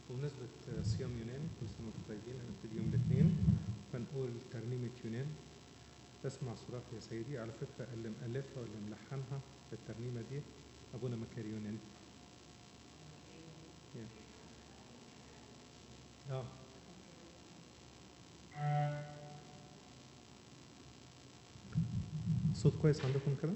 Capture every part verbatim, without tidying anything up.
بمناسبة صيام يونان كل سنة وانتم طيبين، هنبتدي يوم الاثنين فنقول ترنيمة يونان. اسمع صراخ يا سيدي. على فكرة اللي مألفها واللي ملحنها في الترنيمة دي أبونا مكاري يونان. اه صوت كويس عندكم كده؟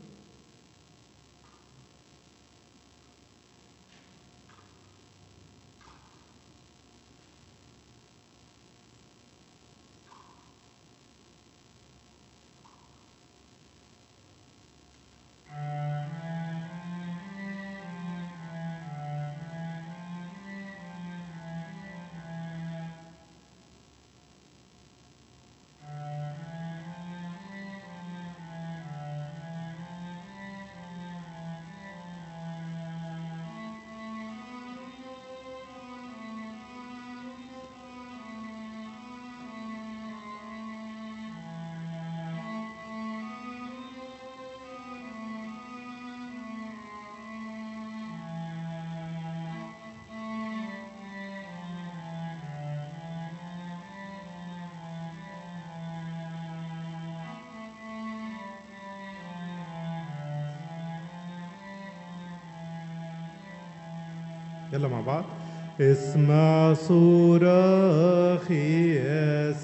يلا مع بعض. اسمع صراخي يا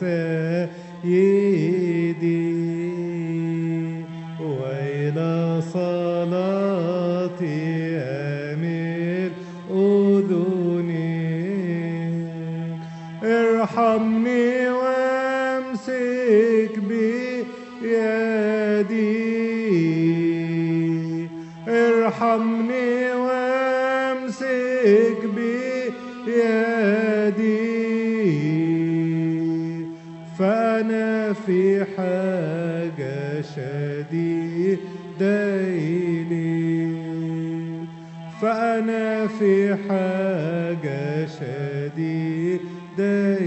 سيدي وإلى صلاتي أمل أذني. ارحمني وامسك بيدي، ارحمني وامسك بيدي، فأنا في حاجة شديدة إليك، فأنا في حاجة شديدة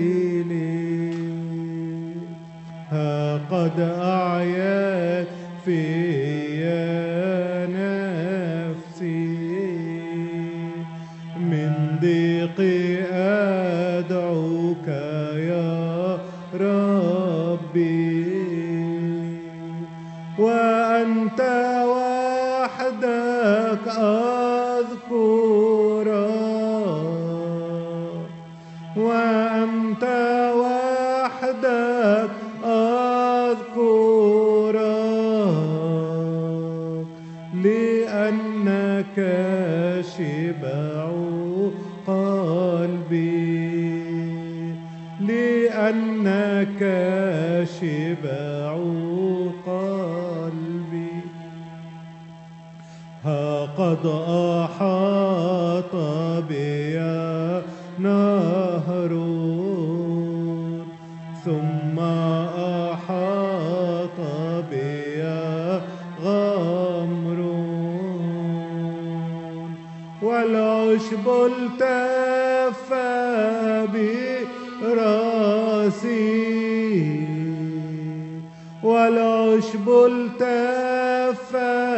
إليك. ها قد أعيت فيا من ضيقي أدعوك يا ربي، وأنت وحدك أذكرك، وأنت وحدك أذكرك، لأنك شبع قلبي، لأنك شبع قلبي. ها قد أحاط بي نهر، ثم أحاط بي غمر، والعشب التف براسي، والعشب التف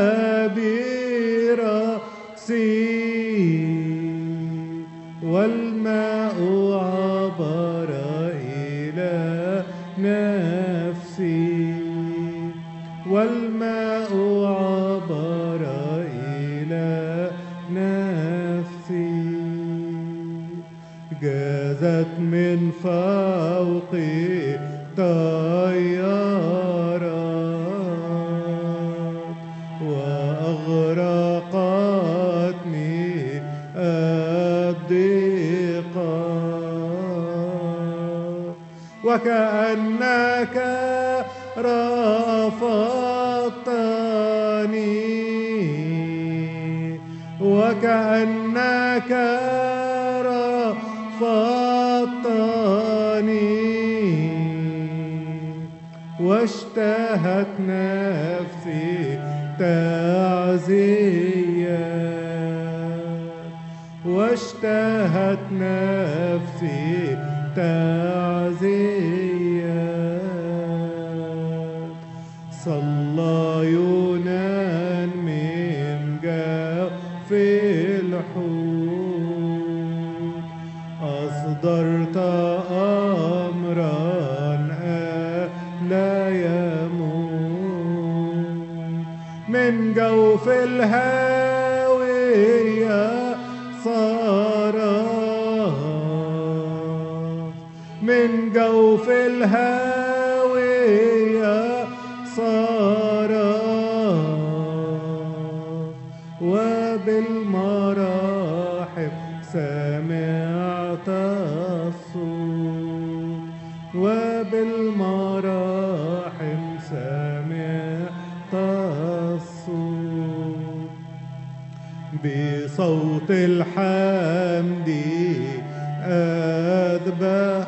براسي، والماء عبر إلى نفسي، والماء عبر إلى نفسي. جازت من فوقي طيارات، وأغرقتني الضيقات، وكأنك رفضتني، وكأنك رفضتني، واشتهت نفسي تعزية، واشتهت نفسي تعزية. صلى يونان من جوف الحوت، قدرت أمرا لا يموت من جوف الهاوية صار من جوف الهاوية صار وبالمراحب سمعت الصوت وبالمراحم سمعت الصوت بصوت الحمد أذبح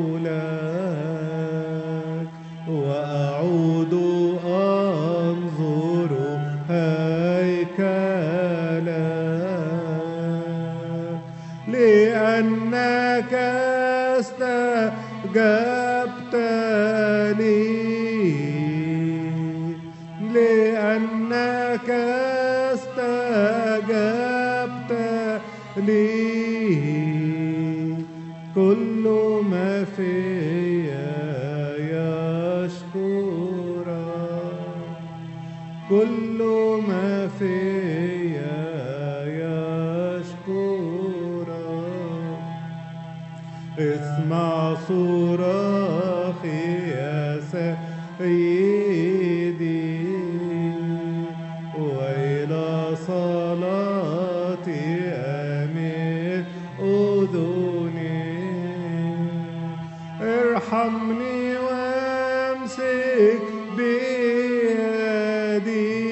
لك وأعود أنظر هيكلك لأنك استجبت لي لأنك استجبت لي كل ما فيا يشكرك كل ما فيا يشكرك اسمع صراخي يا سيدي وإلى صلاتي أمل أذني ارحمني وامسك بيدي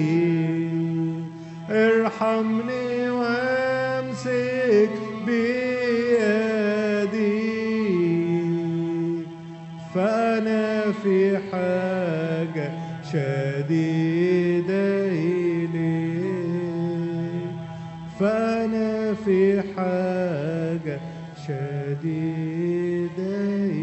ارحمني وامسك بيدي فأنا في حاجة شديدة إليك فأنا في حاجة شديدة